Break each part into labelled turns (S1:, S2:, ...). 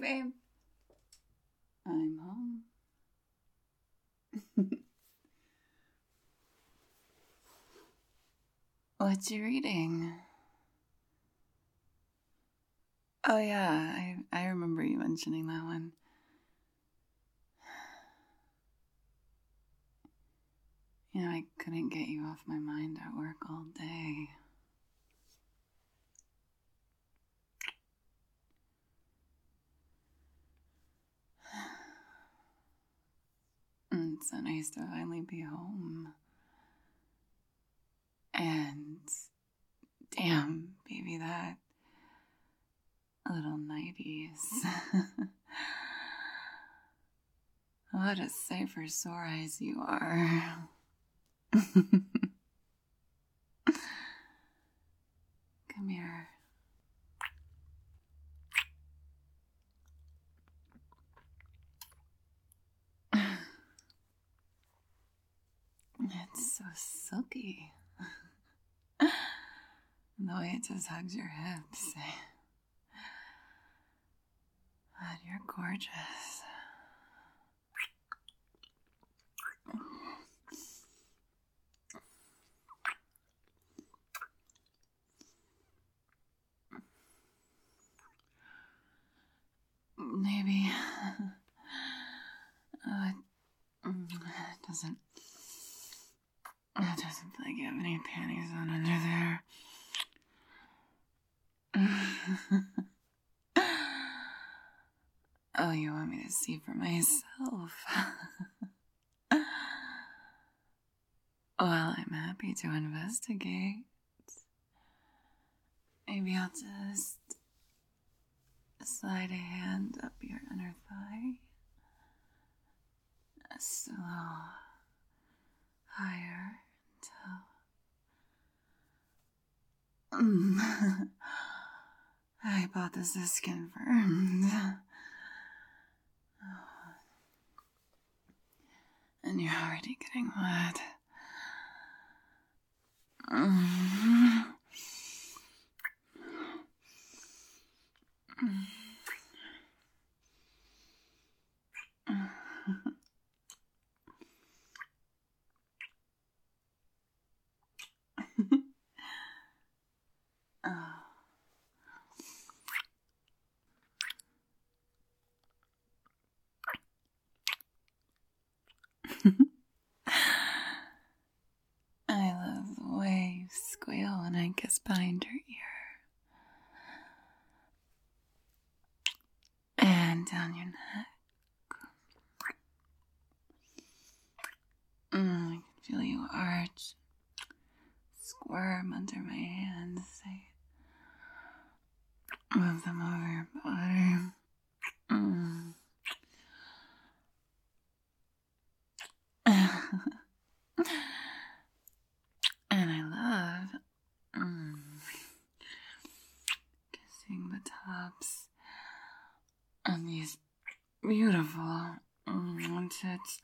S1: babe. I'm home. What you reading? Oh yeah, I remember you mentioning that one. You know, I couldn't get you off my mind at work all day. It's so nice to finally be home. And damn, baby, that little 90s. What a sight for sore eyes you are. Come here. It's so silky. The way it just hugs your hips. God, you're gorgeous. Maybe it doesn't feel like you have any panties on under there. Oh, you want me to see for myself? Well, I'm happy to investigate. Maybe I'll just slide a hand up your inner thigh. Just a little higher until hypothesis confirmed. And you're already getting wet. I love the way you squeal when I kiss behind your ear. And down your neck. I can feel you arch, squirm under my hands. I move them over your body. And I love kissing the tops on these beautiful tits.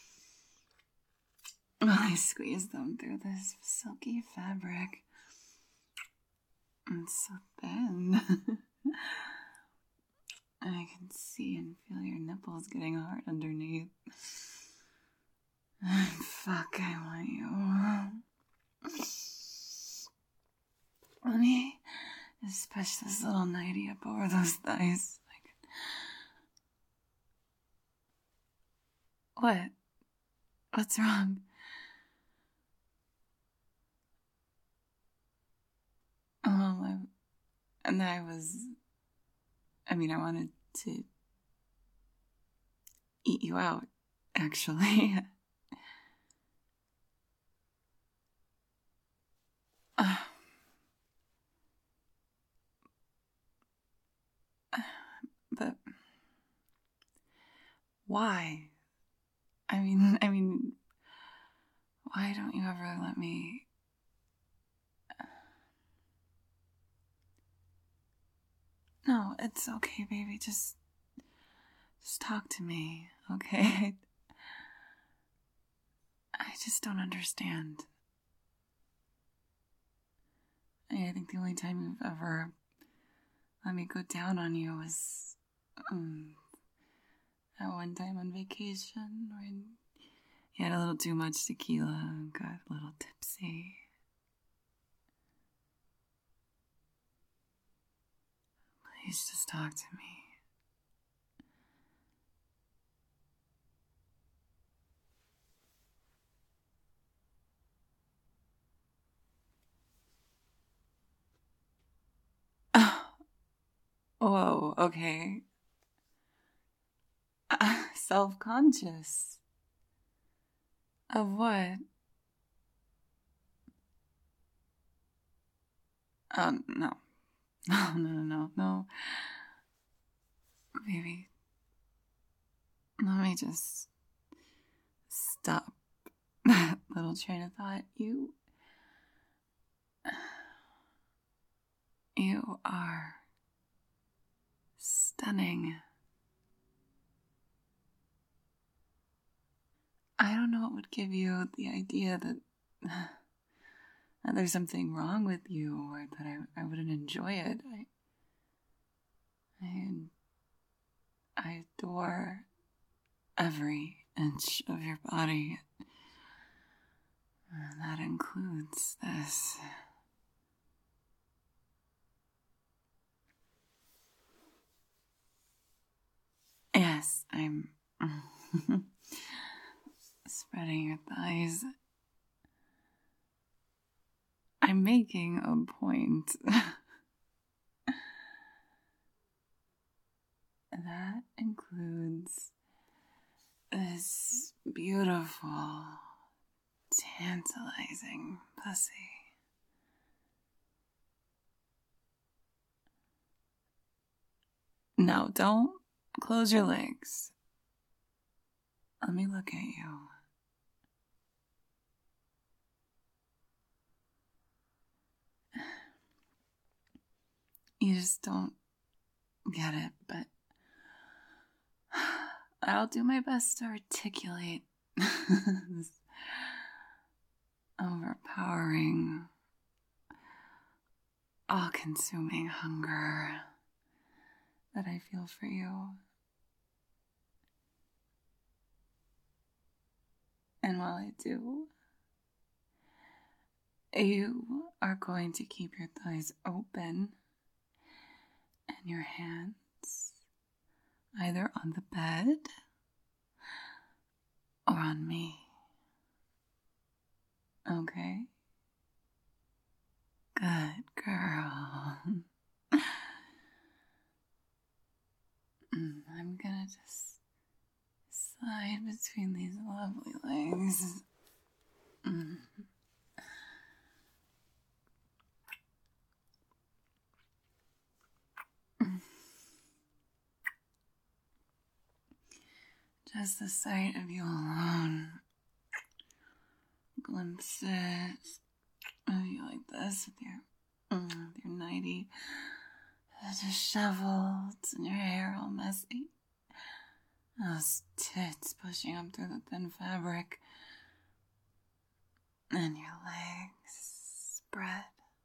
S1: While I squeeze them through this silky fabric. It's so thin. And I can see and feel your nipples getting hard underneath. Fuck, I want you. Let me just push this little nightie up over those thighs. What? What's wrong? Well, I wanted to eat you out, actually. But why? I mean, why don't you ever let me... No, it's okay, baby. Just talk to me, okay? I just don't understand. I think the only time you've ever let me go down on you was That one time on vacation when you had a little too much tequila and got a little tipsy. Please just talk to me. Whoa, okay. Self-conscious. Of what? No. No. Baby, let me just stop that little train of thought. You are stunning. I don't know what would give you the idea that there's something wrong with you or that I wouldn't enjoy it. I adore every inch of your body. And that includes this. Yes, I'm spreading your thighs. I'm making a point. That includes this beautiful, tantalizing pussy. No, don't close your legs. Let me look at you. You just don't get it, but I'll do my best to articulate this overpowering, all-consuming hunger that I feel for you. And while I do, you are going to keep your thighs open and your hands either on the bed or on me. Okay? Good girl. I'm gonna just slide between these lovely legs. Just the sight of you alone. Glimpses of you like this with your nightie disheveled and your hair all messy. Those tits pushing up through the thin fabric. And your legs spread,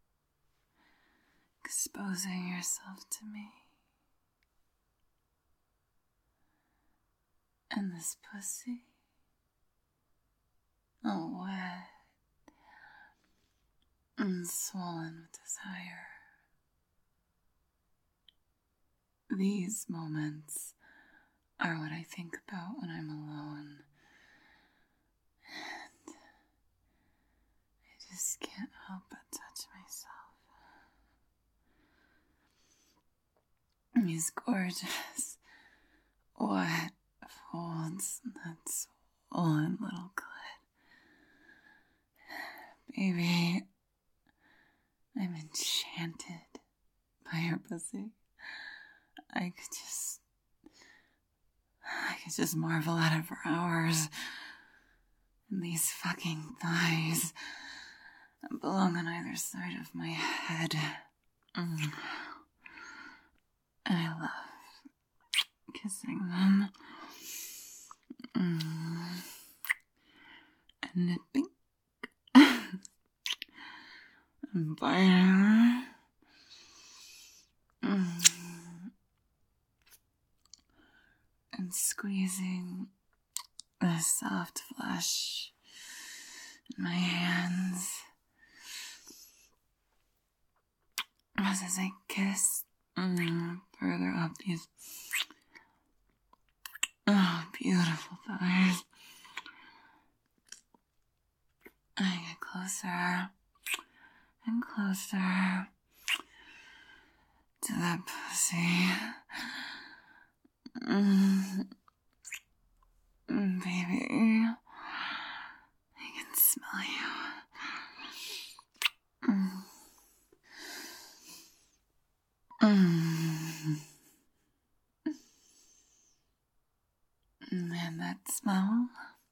S1: exposing yourself to me. And this pussy, all wet and swollen with desire. These moments are what I think about when I'm alone. And I just can't help but touch myself. These gorgeous, wet folds, that swollen little clit. Baby, I'm enchanted by your pussy. I could just marvel at it for hours. And these fucking thighs belong on either side of my head. And I love kissing them. And nipping. And biting. and squeezing the soft flesh in my hands as I kiss further up these beautiful thighs. I get closer and closer to that pussy. Baby, I can smell you. And that smell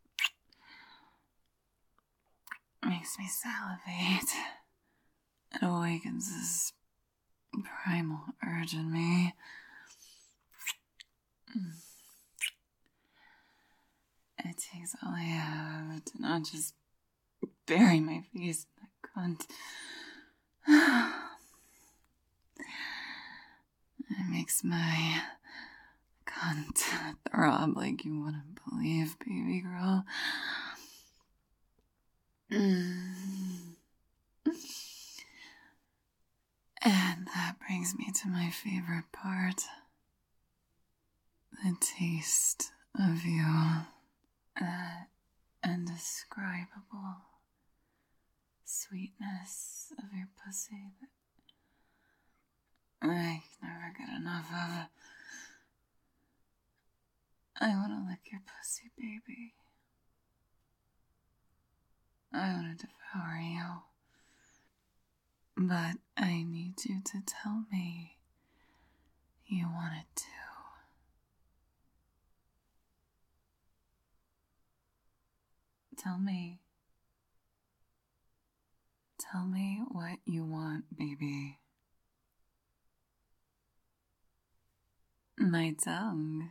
S1: makes me salivate. It awakens this primal urge in me. It takes all I have to not just bury my face in that cunt. It makes my cunt throb like you wouldn't believe, baby girl. And that brings me to my favorite part. The taste of you. That indescribable sweetness of your pussy that I can never get enough of. I want to lick your pussy, baby. I want to devour you. But I need you to tell me you want it to. Tell me. Tell me what you want, baby. My tongue.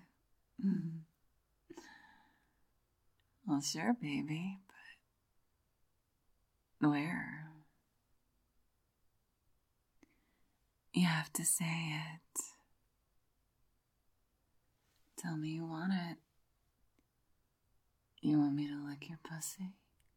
S1: Well, sure, baby, but where? You have to say it. Tell me you want it. You want me to lick your pussy?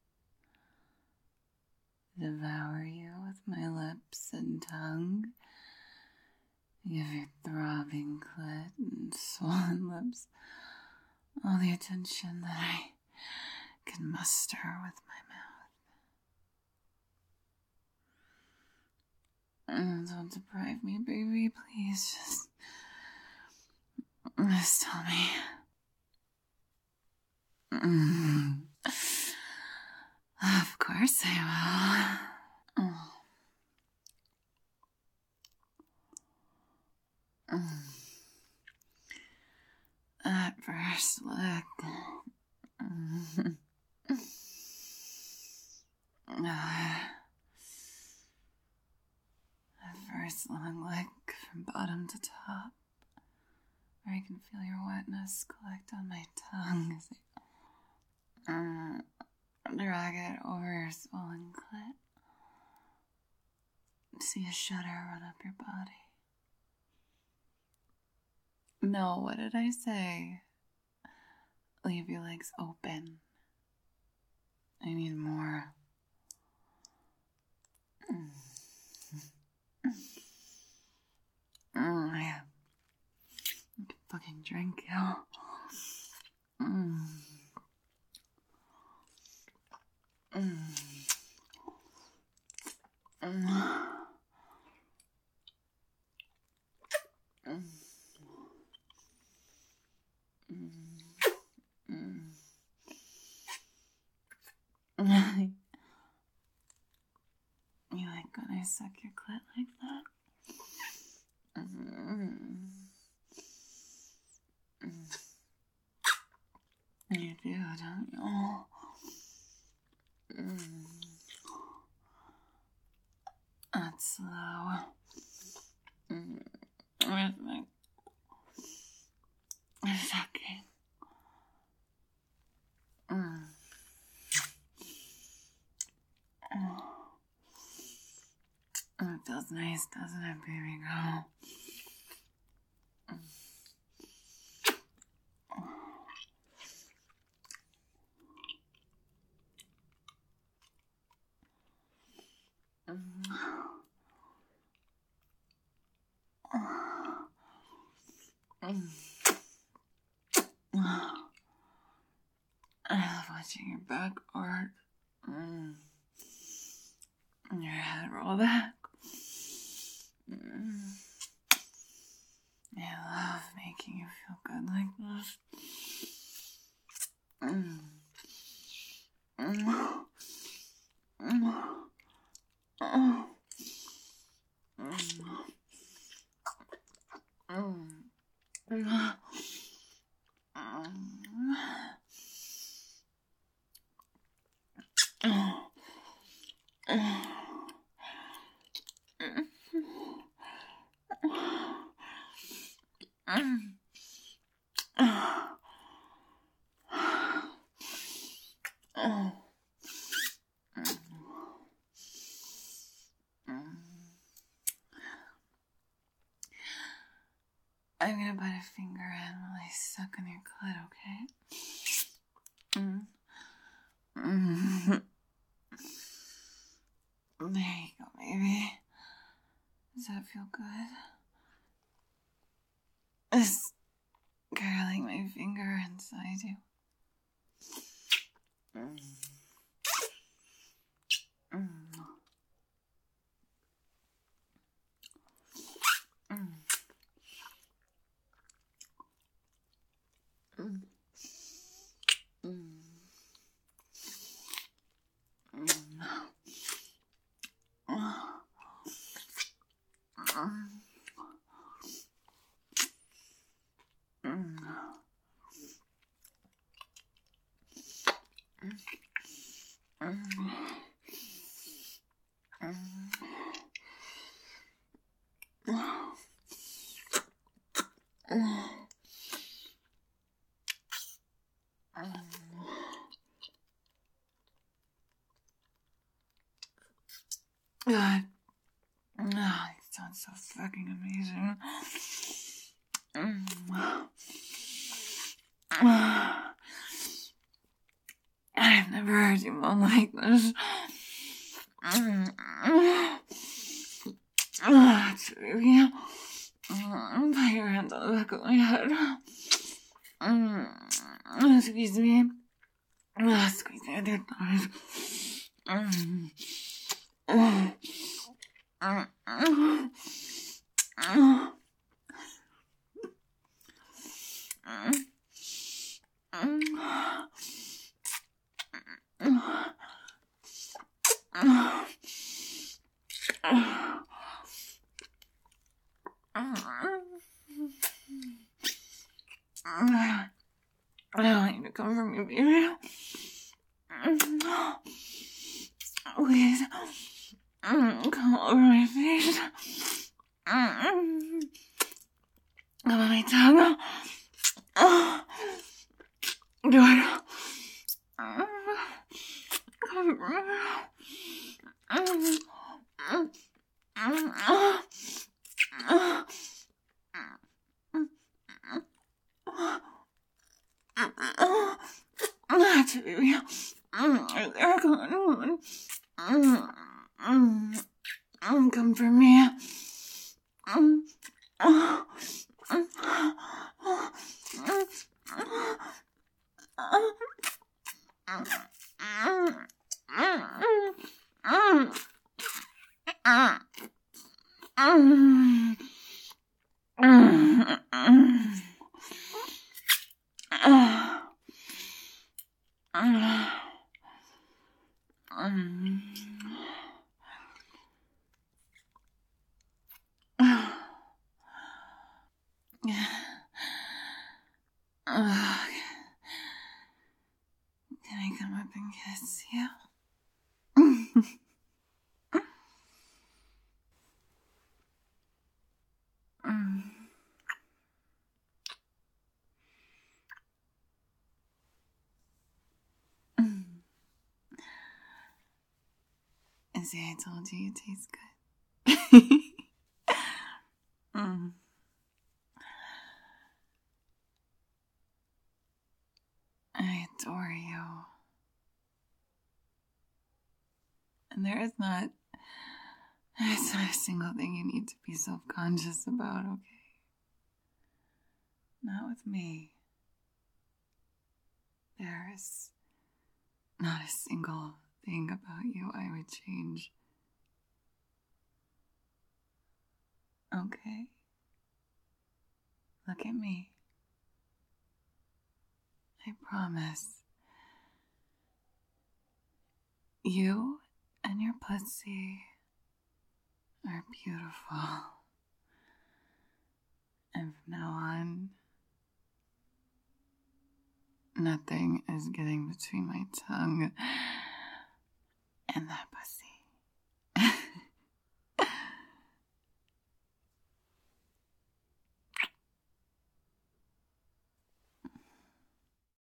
S1: Devour you with my lips and tongue? Give your throbbing clit and swollen lips all the attention that I can muster with my mouth. Don't deprive me, baby, please. Just tell me. Of course I will. That first lick. That first long lick from bottom to top, where I can feel your wetness collect on my tongue as I drag it over your swollen clit. See a shudder run up your body. No, what did I say? Leave your legs open. I need more. I can fucking drink you. You like when I suck your clit like that? You do, don't you? That's slow. Rhythmic. Sucking. It feels nice, doesn't it, baby girl? I love watching your back arch. And your head roll back. I love making you feel good like this. I'm gonna put a finger in while I suck on your clit, okay? There you go, baby. Does that feel good? Is curling my finger inside you. God. Oh, it sounds so fucking amazing. I've never heard you moan like this. Baby. Put your hands on the back of my head. Squeeze me. Squeeze me with your thighs. I want you to come for me, baby. Please. Come over my face. Come on my tongue. Do it. Come for me. That's it, baby. There, come for me. Can I come up and kiss you? See, I told you taste good. I adore you. And there's not a single thing you need to be self-conscious about, okay? Not with me. There's not a single thing about you I would change. Okay? Look at me. I promise. You and your pussy are beautiful. And from now on, nothing is getting between my tongue and that pussy.